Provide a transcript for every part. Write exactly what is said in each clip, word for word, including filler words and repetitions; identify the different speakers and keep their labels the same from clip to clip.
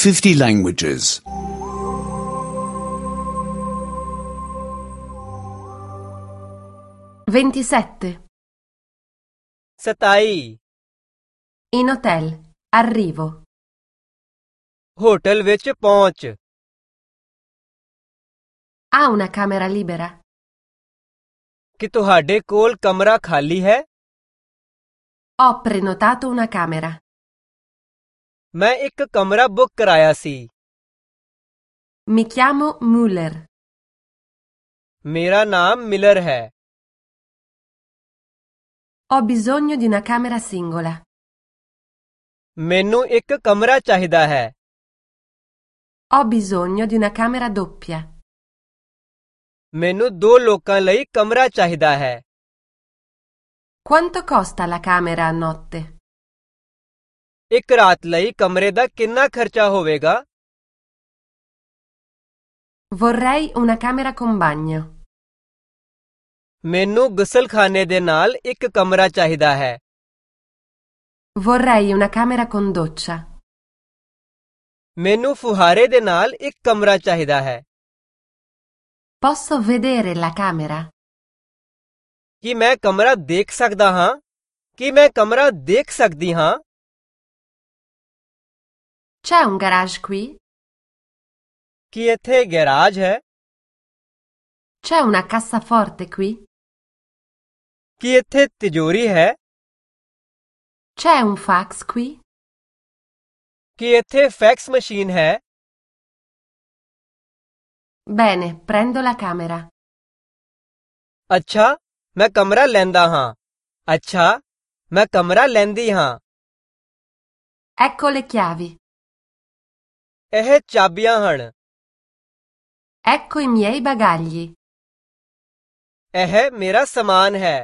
Speaker 1: fifty languages.
Speaker 2: ventisette.
Speaker 3: सताई
Speaker 2: In hotel. Arrivo.
Speaker 3: Hotel ਵਿੱਚ ਪਹੁੰਚ
Speaker 2: Ha una camera libera?
Speaker 3: ਕਿ ਤੁਹਾਡੇ ਕੋਲ ਕਮਰਾ ਖਾਲੀ ਹੈ
Speaker 2: Ho prenotato una camera.
Speaker 3: ਮੈਂ ਇੱਕ ਕਮਰਾ ਬੁੱਕ ਕਰਾਇਆ ਸੀ
Speaker 2: Mi chiamo Müller.
Speaker 3: ਮੇਰਾ ਨਾਮ ਮਿਲਰ ਹੈ
Speaker 2: Ho bisogno di una camera singola.
Speaker 3: ਮੈਨੂੰ ਇੱਕ ਕਮਰਾ ਚਾਹੀਦਾ ਹੈ
Speaker 2: Ho bisogno di una camera doppia.
Speaker 3: ਮੈਨੂੰ ਦੋ ਲੋਕਾਂ ਲਈ ਕਮਰਾ ਚਾਹੀਦਾ ਹੈ
Speaker 2: Quanto costa la camera a notte?
Speaker 3: ਇੱਕ ਰਾਤ ਲਈ ਕਮਰੇ ਦਾ ਕਿੰਨਾ ਖਰਚਾ ਹੋਵੇਗਾ
Speaker 2: Vorrei una camera con bagno.
Speaker 3: ਮੈਨੂੰ ਗੁਸਲਖਾਨੇ ਦੇ ਨਾਲ ਇੱਕ ਕਮਰਾ ਚਾਹੀਦਾ ਹੈ
Speaker 2: Vorrei una camera con doccia.
Speaker 3: ਮੈਨੂੰ ਫੁਹਾਰੇ ਦੇ ਨਾਲ ਇੱਕ ਕਮਰਾ ਚਾਹੀਦਾ ਹੈ
Speaker 2: Posso vedere la camera?
Speaker 3: ਕੀ ਮੈਂ ਕਮਰਾ ਦੇਖ ਸਕਦਾ ਹਾਂ ਕੀ ਮੈਂ ਕਮਰਾ ਦੇਖ ਸਕਦੀ ਹਾਂ
Speaker 2: C'è un garage qui?
Speaker 3: ਕੀ ਇੱਥੇ ਗੈਰਾਜ ਹੈ
Speaker 2: C'è una cassaforte qui?
Speaker 3: ਕੀ ਇੱਥੇ ਤਿਜੋਰੀ ਹੈ
Speaker 2: C'è un fax qui?
Speaker 3: ਕੀ ਇੱਥੇ ਫੈਕਸ ਮਸ਼ੀਨ ਹੈ
Speaker 2: Bene, prendo la camera.
Speaker 3: ਅੱਛਾ ਮੈਂ ਕਮਰਾ ਲੈਂਦਾ ਹਾਂ ਅੱਛਾ ਮੈਂ ਕਮਰਾ ਲੈਂਦੀ ਹਾਂ
Speaker 2: Ecco le chiavi.
Speaker 3: ਇਹ ਚਾਬੀਆਂ ਹਨ
Speaker 2: Ecco i miei bagagli.
Speaker 3: ਇਹ ਮੇਰਾ ਸਮਾਨ ਹੈ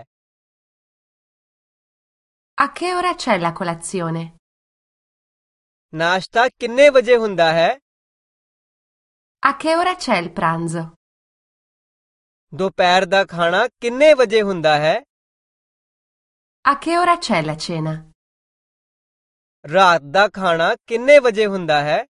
Speaker 2: A che ora c'è la colazione?
Speaker 3: ਨਾਸ਼ਤਾ ਕਿੰਨੇ ਵਜੇ ਹੁੰਦਾ ਹੈ
Speaker 2: A che ora c'è il pranzo?
Speaker 3: ਦੁਪਹਿਰ ਦਾ ਖਾਣਾ ਕਿੰਨੇ ਵਜੇ ਹੁੰਦਾ ਹੈ
Speaker 2: A che ora c'è la cena?
Speaker 3: ਰਾਤ ਦਾ ਖਾਣਾ ਕਿੰਨੇ ਵਜੇ ਹੁੰਦਾ ਹੈ